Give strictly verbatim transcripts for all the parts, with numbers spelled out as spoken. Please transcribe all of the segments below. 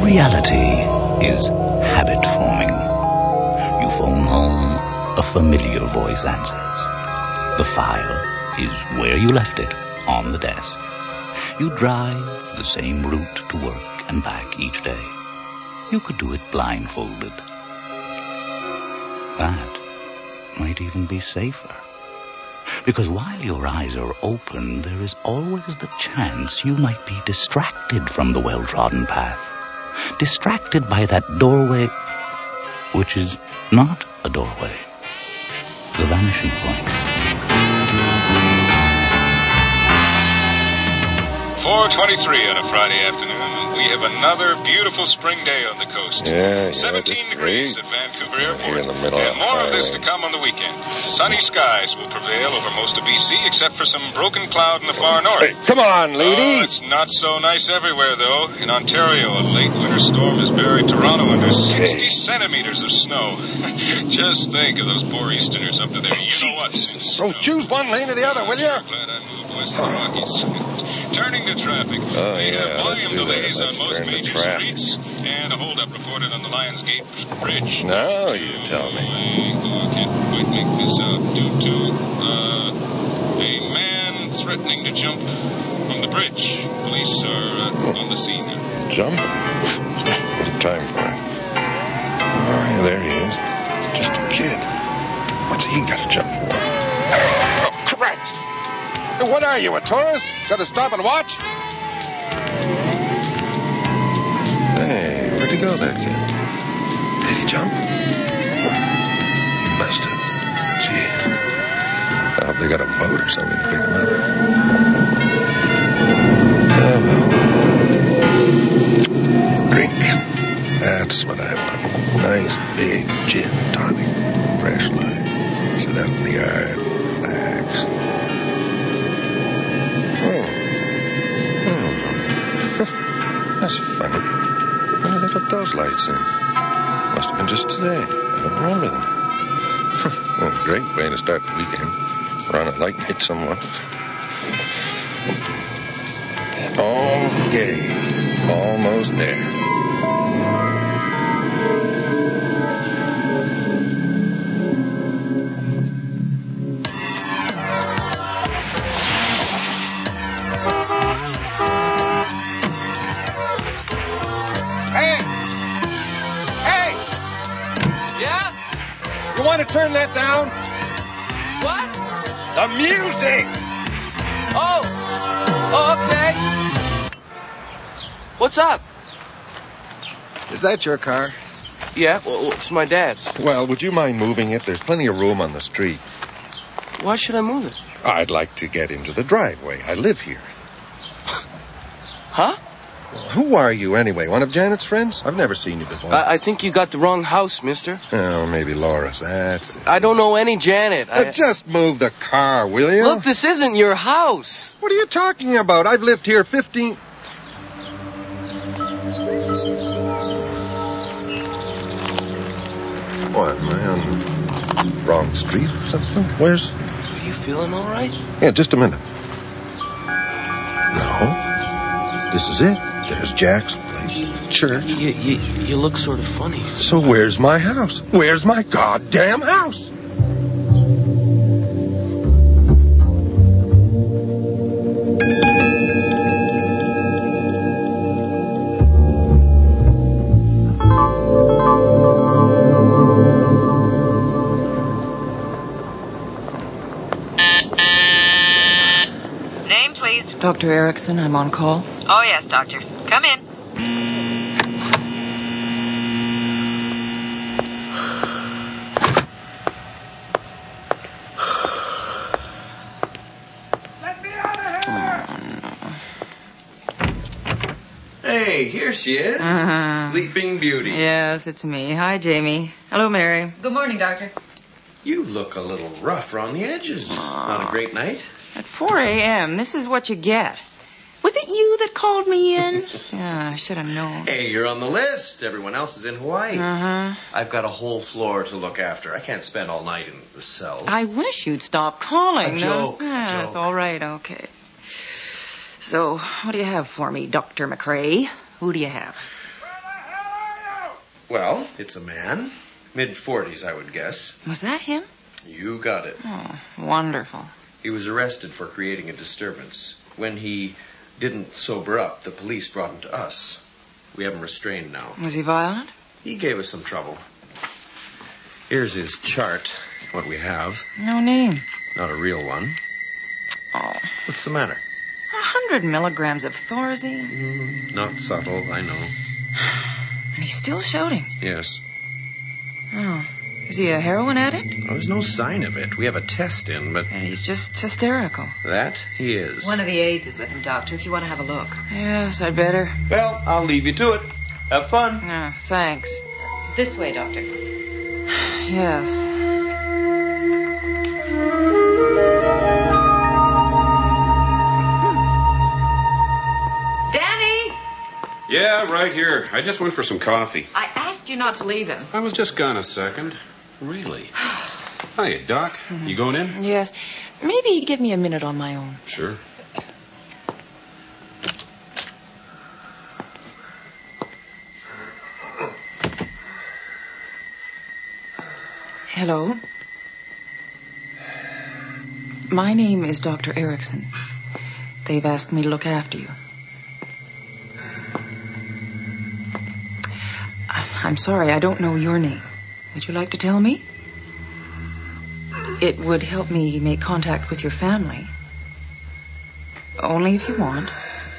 reality is habit forming. You phone home, a familiar voice answers. The file is where you left it, on the desk. You drive the same route to work and back each day. You could do it blindfolded. That might even be safer. Because while your eyes are open, there is always the chance you might be distracted from the well-trodden path. Distracted by that doorway, which is not a doorway. The vanishing point. four twenty-three on a Friday afternoon. We have another beautiful spring day on the coast. Yeah, yeah, seventeen degrees great. at Vancouver Airport. Here in the middle and of more of this highway. to come on the weekend. Sunny skies will prevail over most of B C, except for some broken cloud in the far north. Hey, come on, lady. Oh, it's not so nice everywhere, though. In Ontario, a late winter storm has buried Toronto under sixty centimeters of snow. Just think of those poor Easterners up to their you-know-whats. So choose one lane or the other, will you? Glad I moved west of the Rockies. Turning to traffic. Oh, We yeah, have let's volume do that. delays Let's on most turn to major traffic. streets and a holdup reported on the Lions Gate Bridge. Now you tell me. I can't quite make this out due to uh, a man threatening to jump from the bridge. Police are uh, on the scene now. Jump? What's the time for it? Oh, yeah, there he is. Just a kid. What's he got to jump for? Oh, Christ! Hey, what are you, a tourist? Got to stop and watch? Hey, where'd he go, that kid? Did he jump? He must have. Gee. I hope they got a boat or something to pick him up. Oh, well. Drink. That's what I want. Nice, big gin tonic. Fresh lime. Sit out in the yard. Relax. Oh. Oh. That's funny. When did they put those lights in? Must have been just today. I don't remember them. Well, great way to start the weekend. Run a light and hit someone. Okay. Almost there. Want to turn that down? What? The music! Oh. Oh, okay. What's up? Is that your car? Yeah, well, it's my dad's. Well, would you mind moving it? There's plenty of room on the street. Why should I move it? I'd like to get into the driveway. I live here. Huh? Who are you, anyway? One of Janet's friends? I've never seen you before. I, I think you got the wrong house, mister. Oh, maybe Laura's. That's it. I don't know any Janet. I... Uh, just move the car, will you? Look, this isn't your house. What are you talking about? I've lived here fifteen... What, am I on the wrong street or something? Where's... Are you feeling all right? Yeah, just a minute. No. This is it. There's Jack's place. Church. You, you, you look sort of funny. So where's my house? Where's my goddamn house? Name, please. Doctor Erickson, I'm on call. Oh, yes, doctor. Come in. Hey, here she is. Uh-huh. Sleeping Beauty. Yes, it's me. Hi, Jamie. Hello, Mary. Good morning, doctor. You look a little rough around the edges. Not a great night. At four a.m., this is what you get. Was it you that called me in? Yeah, I should have known. Hey, you're on the list. Everyone else is in Hawaii. Uh-huh. I've got a whole floor to look after. I can't spend all night in the cells. I wish you'd stop calling. A joke, those. Yes, joke. all right, okay. So, what do you have for me, Doctor McRae? Who do you have? Well, it's a man. Mid-forties, I would guess. Was that him? You got it. Oh, wonderful. He was arrested for creating a disturbance. When he didn't sober up, the police brought him to us. We have him restrained now. Was he violent? He gave us some trouble. Here's his chart, what we have. No name. Not a real one. Oh. What's the matter? A hundred milligrams of Thorazine. Mm, not subtle, I know. And he's still shouting. Yes. Oh. Is he a heroin addict? Well, there's no sign of it. We have a test in, but... And he's just hysterical. That he is. One of the aides is with him, Doctor, if you want to have a look. Yes, I'd better. Well, I'll leave you to it. Have fun. Oh, thanks. This way, Doctor. Yes. Danny! Yeah, right here. I just went for some coffee. I asked you not to leave him. I was just gone a second. Really? Hiya, Doc. You going in? Yes. Maybe give me a minute on my own. Sure. Hello. My name is Doctor Erickson. They've asked me to look after you. I'm sorry, I don't know your name. Would you like to tell me? It would help me make contact with your family. Only if you want.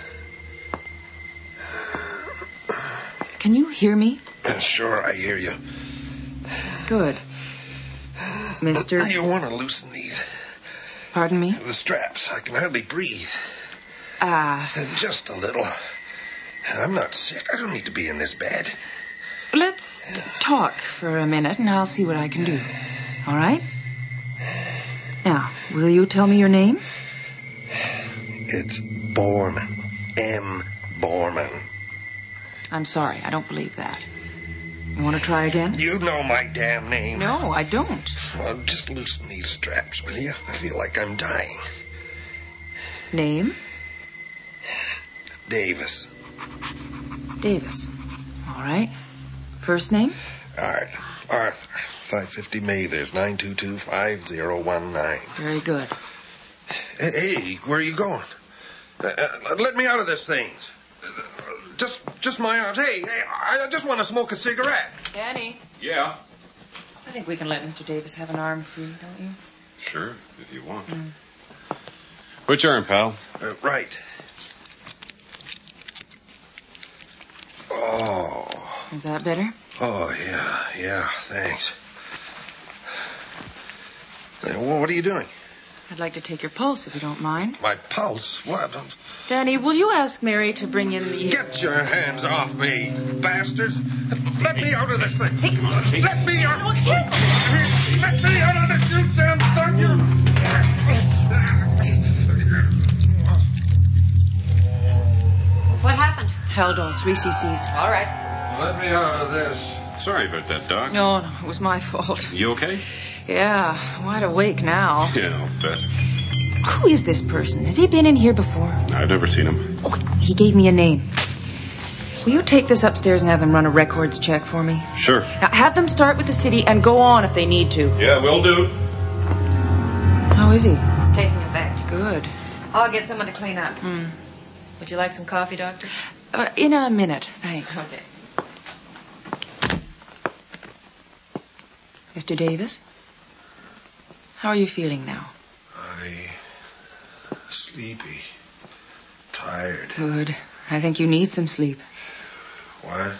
Can you hear me? Yeah, sure, I hear you. Good. Mister... You want to loosen these? Pardon me? The straps. I can hardly breathe. Ah. Uh, just a little. I'm not sick. I don't need to be in this bed. Let's talk for a minute, and I'll see what I can do. All right? Now, will you tell me your name? It's Borman. M. Borman. I'm sorry, I don't believe that. You want to try again? You know my damn name. No, I don't. Well, just loosen these straps, will you? I feel like I'm dying. Name? Davis. Davis. All right. First name? Art. Arthur. five fifty Mathers, nine two two, five zero one nine. Very good. Hey, hey, where are you going? Uh, uh, let me out of this thing. Uh, just just my arms. Hey, hey, I just want to smoke a cigarette. Danny. Yeah. I think we can let Mister Davis have an arm free, don't you? Sure, if you want. Mm. Which arm, pal? Uh, right. Oh. Is that better? Oh, yeah, yeah, thanks. Uh, well, what are you doing? I'd like to take your pulse, if you don't mind. My pulse? What? Danny, will you ask Mary to bring in the... Get your hands off me, bastards. Let me out of this thing. Hey, let me out. Oh, careful. Let me out of this, you damn thug. You... What happened? Haldol, three cc's. All right. Let me out of this. Sorry about that, Doc. No, no, it was my fault. You okay? Yeah, wide awake now. Yeah, I'll bet. Who is this person? Has he been in here before? I've never seen him. Oh, he gave me a name. Will you take this upstairs and have them run a records check for me? Sure. Now, have them start with the city and go on if they need to. Yeah, will do. How is he? It's taking effect. Good. I'll get someone to clean up. Hmm. Would you like some coffee, Doctor? Uh, in a minute, thanks. Okay. Mister Davis? How are you feeling now? I... sleepy. Tired. Good. I think you need some sleep. What?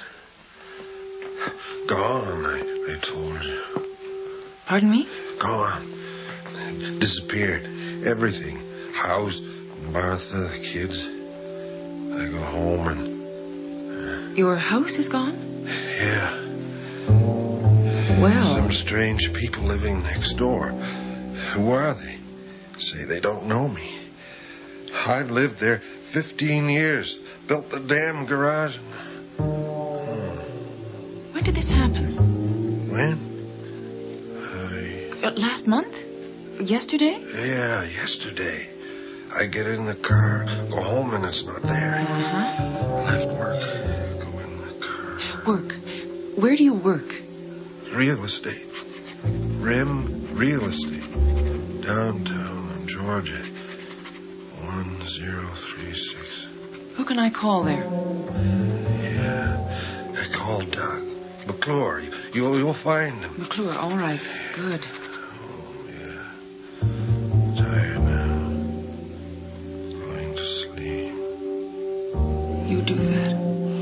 Gone, I, I told you. Pardon me? Gone. Disappeared. Everything. House, Martha, the kids. I go home and... Your house is gone? Yeah. Well... Some strange people living next door. Who are they? Say they don't know me. I've lived there fifteen years. Built the damn garage. Hmm. When did this happen? When? I... Uh, last month? Yesterday? Yeah, yesterday. I get in the car, go home, and it's not there. Uh-huh. Left work, go in the car. Work. Where do you work? Real estate. Rim Real Estate. Downtown Georgia. one zero three six. Who can I call there? Yeah. I called Doug. McClure. You'll, you'll find him. McClure, all right. Good. Oh, yeah. Tired now. Going to sleep. You do that.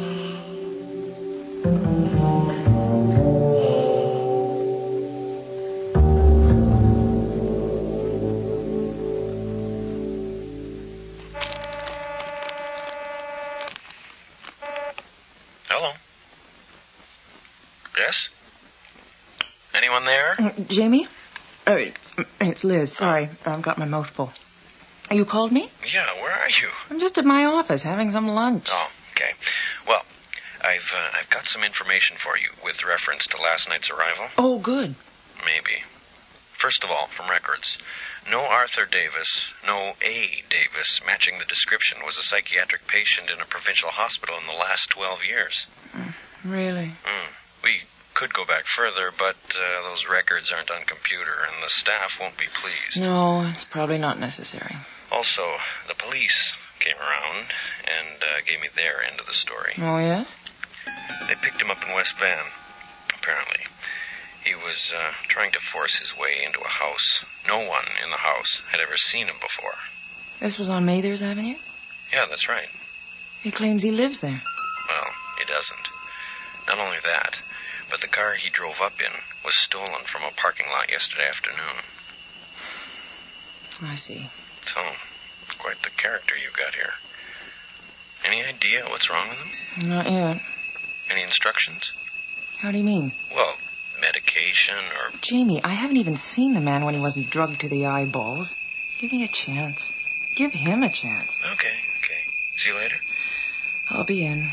Hello. Yes? Anyone there? Uh, Jamie? Uh, it's Liz. Sorry, I've got my mouth full. You called me? Yeah, where are you? I'm just at my office having some lunch. Oh, okay. Well, I've uh, I've got some information for you with reference to last night's arrival. Oh, good. Maybe. First of all, from records, no Arthur Davis, no A. Davis matching the description was a psychiatric patient in a provincial hospital in the last twelve years. Mm, really? Mm. We could go back further, but uh, those records aren't on computer, and the staff won't be pleased. No, it's probably not necessary. Also, the police came around and uh, gave me their end of the story. Oh, yes? They picked him up in West Van, apparently. He was uh, trying to force his way into a house. No one in the house had ever seen him before. This was on Mathers Avenue? Yeah, that's right. He claims he lives there. Well, he doesn't. Not only that, but the car he drove up in was stolen from a parking lot yesterday afternoon. I see. So, quite the character you've got here. Any idea what's wrong with him? Not yet. Any instructions? How do you mean? Well, medication or... Jamie, I haven't even seen the man when he wasn't drugged to the eyeballs. Give me a chance. Give him a chance. Okay, okay. See you later. I'll be in.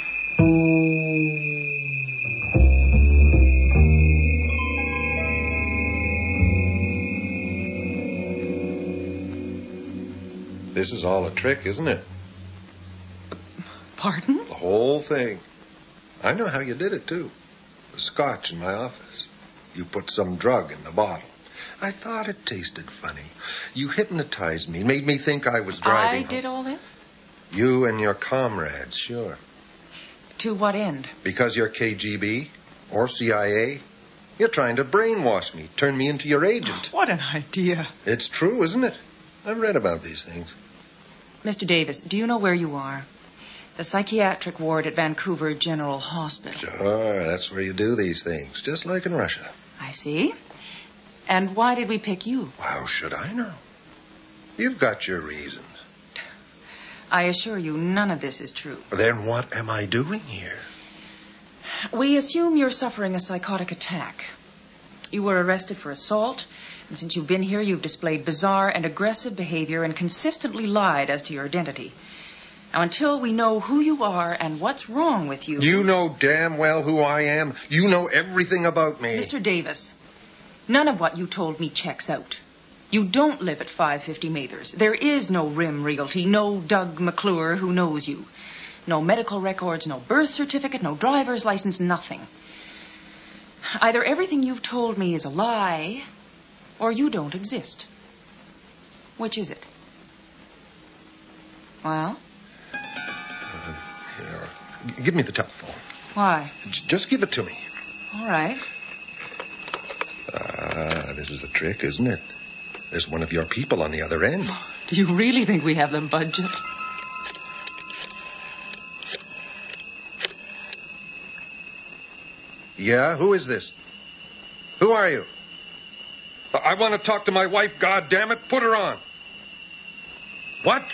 This is all a trick, isn't it? Pardon? The whole thing. I know how you did it, too. The scotch in my office. You put some drug in the bottle. I thought it tasted funny. You hypnotized me, made me think I was driving I did home. all this? You and your comrades, sure. To what end? Because you're K G B or C I A. You're trying to brainwash me, turn me into your agent. What an idea. It's true, isn't it? I've read about these things. Mister Davis, do you know where you are? The psychiatric ward at Vancouver General Hospital. Sure, that's where you do these things, just like in Russia. I see. And why did we pick you? How should I know? You've got your reasons. I assure you, none of this is true. Then what am I doing here? We assume you're suffering a psychotic attack. You were arrested for assault, and since you've been here, you've displayed bizarre and aggressive behavior and consistently lied as to your identity. Now, until we know who you are and what's wrong with you... You know damn well who I am. You know everything about me. Mister Davis, none of what you told me checks out. You don't live at five fifty Mathers. There is no Rim Realty, no Doug McClure who knows you. No medical records, no birth certificate, no driver's license, nothing. Either everything you've told me is a lie, or you don't exist. Which is it? Well? Uh, here. G- give me the telephone. Why? J- just give it to me. All right. Ah, this is a trick, isn't it? There's one of your people on the other end. Do you really think we have the budget? Yeah, who is this? Who are you? I want to talk to my wife, God damn it. Put her on. What?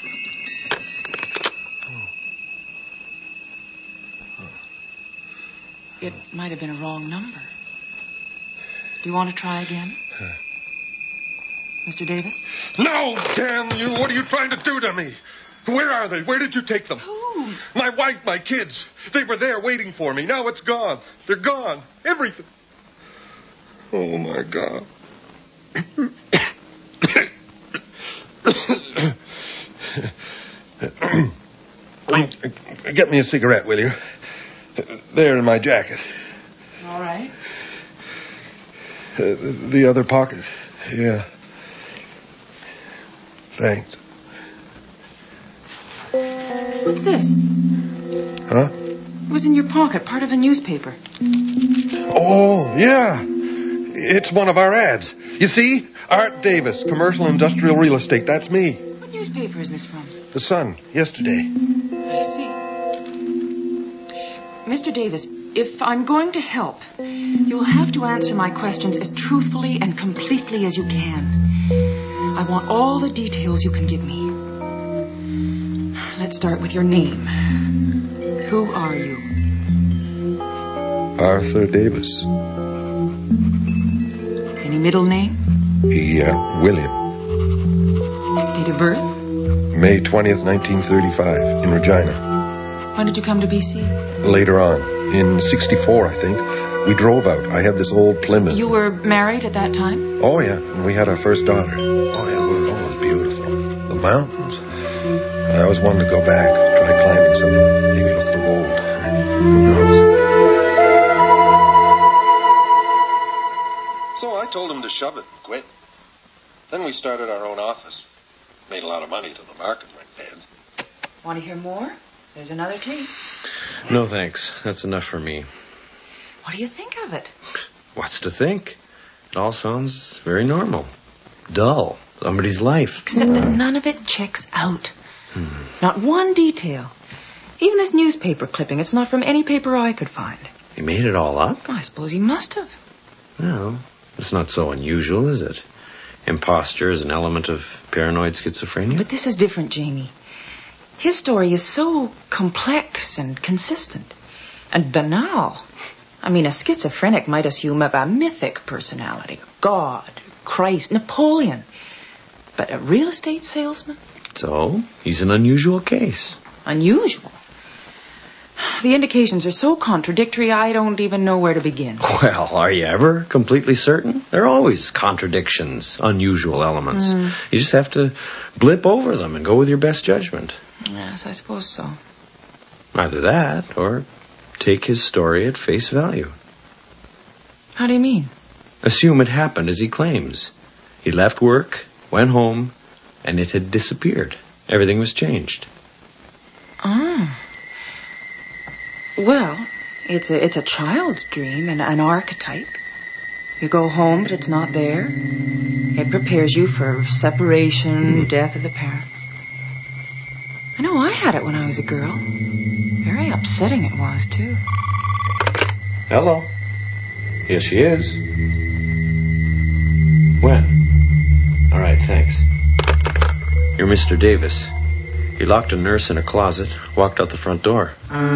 It might have been a wrong number. Do you want to try again? Huh. Mister Davis? No, damn you. What are you trying to do to me? Where are they? Where did you take them? Who? My wife, my kids. They were there waiting for me. Now it's gone. They're gone. Everything. Oh, my God. Get me a cigarette, will you? There in my jacket. All right. Uh, the other pocket. Yeah. Thanks. What's this? Huh? It was in your pocket, part of a newspaper. Oh, yeah. It's one of our ads. You see? Art Davis, Commercial Industrial Real Estate. That's me. What newspaper is this from? The Sun, yesterday. I see. Mister Davis, if I'm going to help, you'll have to answer my questions as truthfully and completely as you can. I want all the details you can give me. Let's start with your name. Who are you? Arthur Davis. Any middle name? Yeah, William. Date of birth? May twentieth, nineteen thirty-five, in Regina. When did you come to B C? Later on, in sixty-four, I think, we drove out. I had this old Plymouth. You were married at that time? Oh, yeah, and we had our first daughter. Oh, yeah, it was, oh, it was beautiful. The mountains. I always wanted to go back, try climbing some, maybe look for gold. Who knows? So I told him to shove it and quit. Then we started our own office. Made a lot of money till the market went dead. Want to hear more? There's another tape. No, thanks. That's enough for me. What do you think of it? What's to think? It all sounds very normal. Dull. Somebody's life. Except that none of it checks out. Hmm. Not one detail. Even this newspaper clipping, it's not from any paper I could find. He made it all up? I suppose he must have. Well, it's not so unusual, is it? Imposture is an element of paranoid schizophrenia. But this is different, Jamie. His story is so complex and consistent. And banal. I mean, a schizophrenic might assume of a mythic personality. God, Christ, Napoleon. But a real estate salesman? So, he's an unusual case. Unusual? The indications are so contradictory, I don't even know where to begin. Well, are you ever completely certain? There are always contradictions, unusual elements. Mm. You just have to blip over them and go with your best judgment. Yes, I suppose so. Either that, or take his story at face value. How do you mean? Assume it happened as he claims. He left work, went home, and it had disappeared. Everything was changed. Oh. Well, it's a it's a child's dream and an archetype. You go home, but it's not there. It prepares you for separation, death of the parents. I know I had it when I was a girl. Very upsetting it was, too. Hello. Yes, she is. When? All right, thanks. You're Mister Davis. He locked a nurse in a closet, walked out the front door.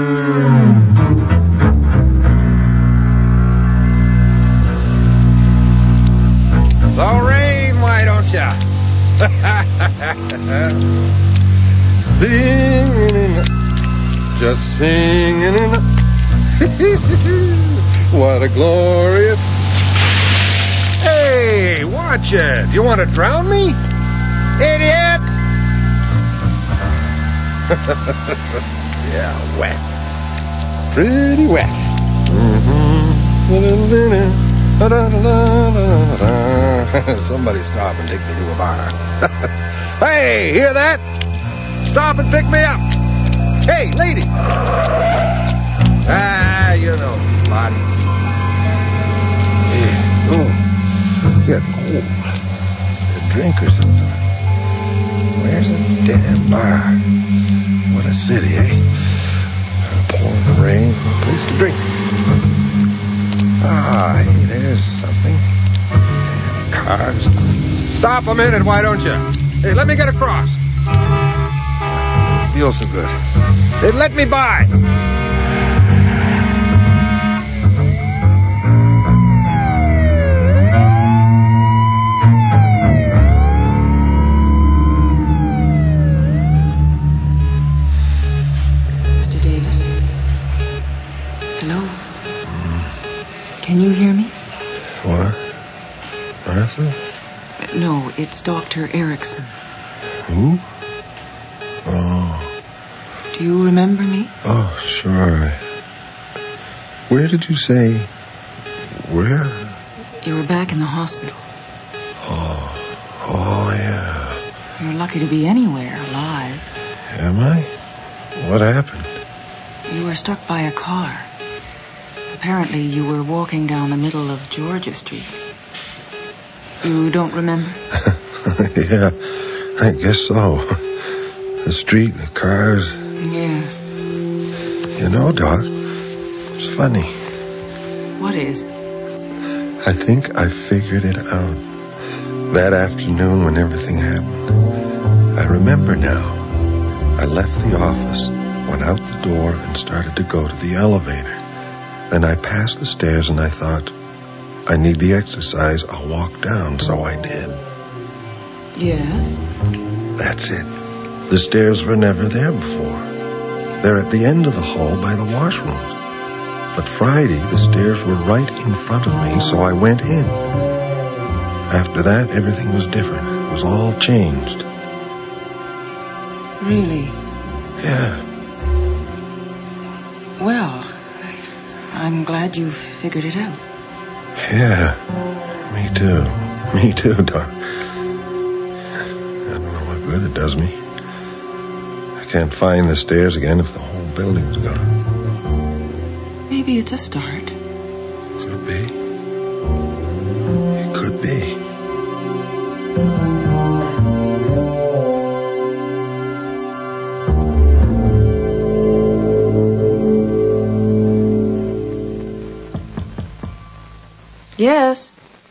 So rain, why don't ya? Singing in the, just singing in the, what a glorious. Hey, watch it. You want to drown me? Idiot! Yeah, wet. Pretty wet. Mm-hmm. Somebody stop and take me to a bar. Hey, hear that? Stop and pick me up. Hey, lady. Ah, you know, body. Yeah. Oh, get cold. A drink or something. Where's the damn bar? What a city, eh? Pouring the rain, a place to drink. Ah, hey, there's something. Damn cars. Stop a minute, why don't you? Hey, let me get across. Feels so good. Hey, let me by. Can you hear me? What? Martha? No, it's Doctor Erickson. Who? Oh. Do you remember me? Oh, sure. Where did you say? Where? You were back in the hospital. Oh, oh, yeah. You're lucky to be anywhere alive. Am I? What happened? You were struck by a car. Apparently, you were walking down the middle of Georgia Street. You don't remember? Yeah, I guess so. The street, the cars. Yes. You know, Doc, it's funny. What is? I think I figured it out. That afternoon when everything happened. I remember now. I left the office, went out the door, and started to go to the elevator. Then I passed the stairs and I thought, I need the exercise, I'll walk down, so I did. Yes? That's it. The stairs were never there before. They're at the end of the hall by the washrooms. But Friday, the stairs were right in front of me, so I went in. After that, everything was different. It was all changed. Really? Yeah. Well, I'm glad you figured it out. Yeah. Me too. Me too, Doc. I don't know what good it does me. I can't find the stairs again if the whole building's gone. Maybe it's a start. Could be. It could be. Yes.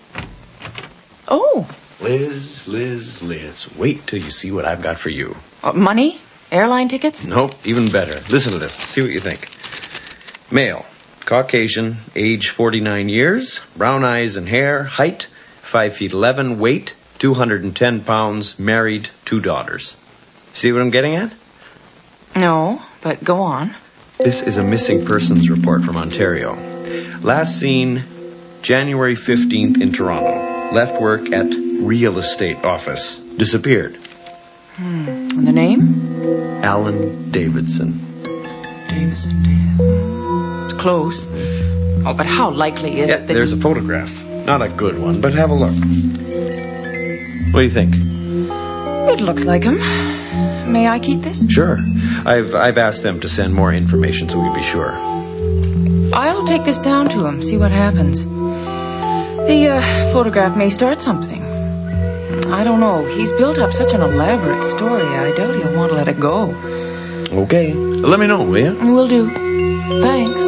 Oh. Liz, Liz, Liz, wait till you see what I've got for you. Uh, money? Airline tickets? Nope, even better. Listen to this. See what you think. Male, Caucasian, age forty-nine years, brown eyes and hair, height, five feet eleven, weight, two hundred ten pounds, married, two daughters. See what I'm getting at? No, but go on. This is a missing persons report from Ontario. Last seen January fifteenth in Toronto. Left work at real estate office. Disappeared. Hmm. And the name? Alan Davidson. Davidson, Davidson. It's close. Oh, but how likely is yeah, it that... There's a photograph. Not a good one, but have a look. What do you think? It looks like him. May I keep this? Sure. I've I've asked them to send more information so we'd be sure. I'll take this down to him, see what happens. The uh, photograph may start something. I don't know. He's built up such an elaborate story. I doubt he'll want to let it go. Okay. Let me know, will you? Will do. Thanks.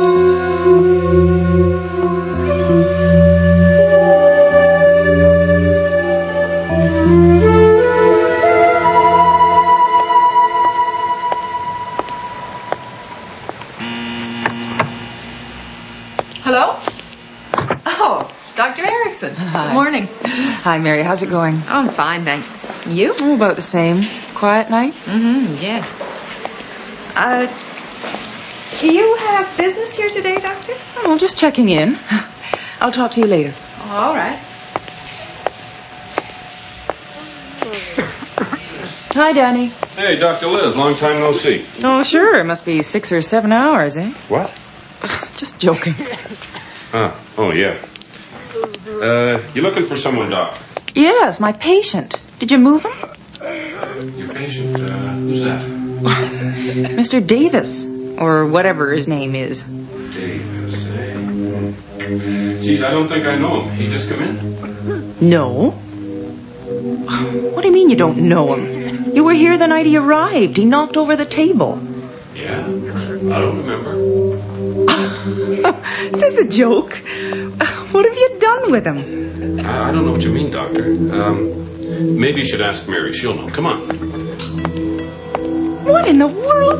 Hello? Oh, Doctor Erickson. Hi. Good morning. Hi, Mary. How's it going? I'm fine, thanks. You? Oh, about the same. Quiet night? Mm-hmm, yes. Uh, do you have business here today, Doctor? Oh, just checking in. I'll talk to you later. Oh, all right. Hi, Danny. Hey, Doctor Liz, long time no see. Oh, sure. It must be six or seven hours, eh? What? Just joking. Ah, oh, yeah. Uh, you looking for someone, Doc? Yes, my patient. Did you move him? Your patient, uh, who's that? Mister Davis, or whatever his name is. Davis, eh? Geez, I don't think I know him. He just come in? No. What do you mean you don't know him? You were here the night he arrived. He knocked over the table. Yeah? I don't remember. Is this a joke? What have you done with him? I, I don't know what you mean, Doctor. Um, maybe you should ask Mary. She'll know. Come on. What in the world?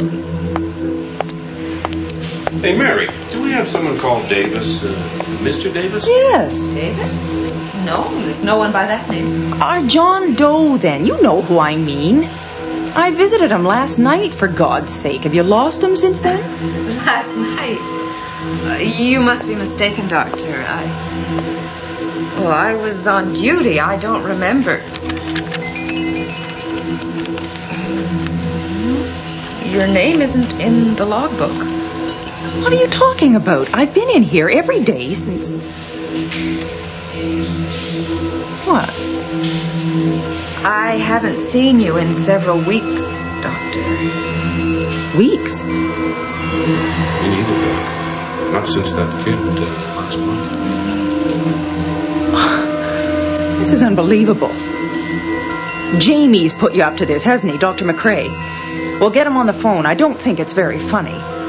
Hey, Mary, do we have someone called Davis? Uh, Mister Davis? Yes. Davis? No, there's no one by that name. Our John Doe, then. You know who I mean. I visited him last night, for God's sake. Have you lost him since then? Last night? Uh, you must be mistaken, Doctor. I... Well, I was on duty. I don't remember. Your name isn't in the logbook. What are you talking about? I've been in here every day since... What? I haven't seen you in several weeks, Doctor. Weeks? Me neither, Doc. Not since that kid uh, last month. This is unbelievable. Jamie's put you up to this, hasn't he, Doctor McCrae? We'll get him on the phone. I don't think it's very funny.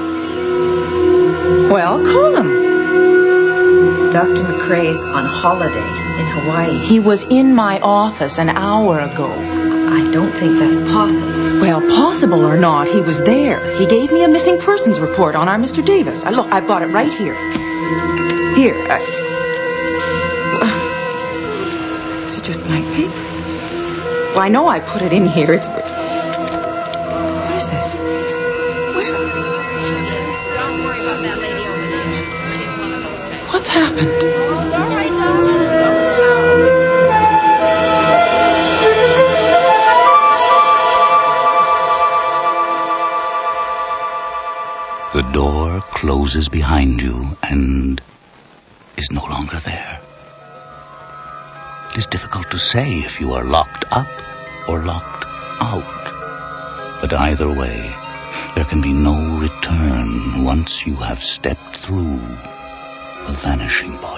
Well, call him. Doctor McCrae's on holiday in Hawaii. He was in my office an hour ago. I don't think that's possible. Well, possible or not, he was there. He gave me a missing persons report on our Mister Davis. I, look, I've got it right here. Here. I, is it just blank paper? Well, I know I put it in here. It's... What is this? Where? Don't worry about that lady over there. She's one of those types. What's happened? Oh, it's all right, The door closes behind you and is no longer there. It is difficult to say if you are locked up or locked out. But either way, there can be no return once you have stepped through the vanishing point.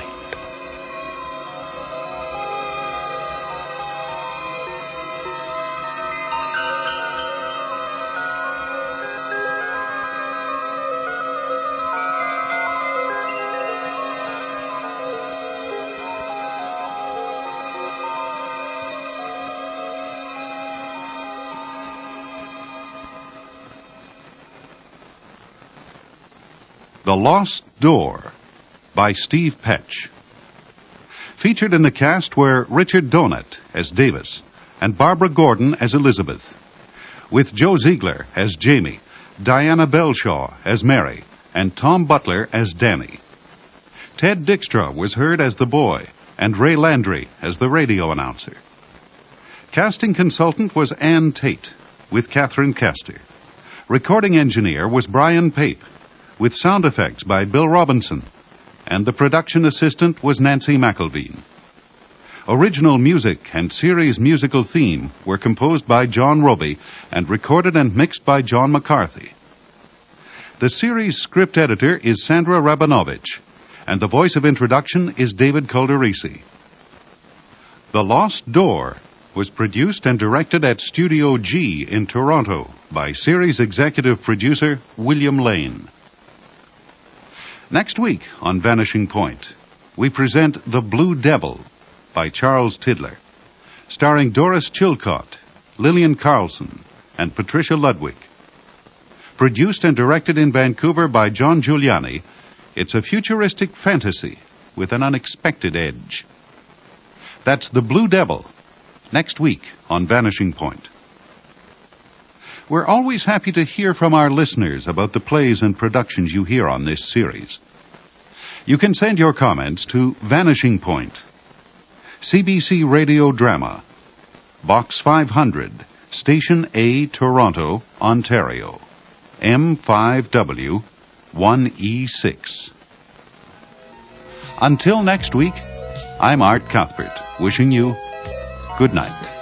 The Lost Door by Steve Petch. Featured in the cast were Richard Donat as Davis and Barbara Gordon as Elizabeth, with Joe Ziegler as Jamie, Diana Belshaw as Mary, and Tom Butler as Danny. Ted Dykstra was heard as the boy, and Ray Landry as the radio announcer. Casting consultant was Ann Tate, with Catherine Castor. Recording engineer was Brian Pape, with sound effects by Bill Robinson, and the production assistant was Nancy McElveen. Original music and series musical theme were composed by John Roby and recorded and mixed by John McCarthy. The series script editor is Sandra Rabinovich, and the voice of introduction is David Calderisi. The Lost Door was produced and directed at Studio G in Toronto by series executive producer William Lane. Next week on Vanishing Point, we present The Blue Devil by Charles Tidler, starring Doris Chilcott, Lillian Carlson, and Patricia Ludwig. Produced and directed in Vancouver by John Giuliani, it's a futuristic fantasy with an unexpected edge. That's The Blue Devil, next week on Vanishing Point. We're always happy to hear from our listeners about the plays and productions you hear on this series. You can send your comments to Vanishing Point, C B C Radio Drama, Box five hundred, Station A, Toronto, Ontario, M five W one E six. Until next week, I'm Art Cuthbert, wishing you good night.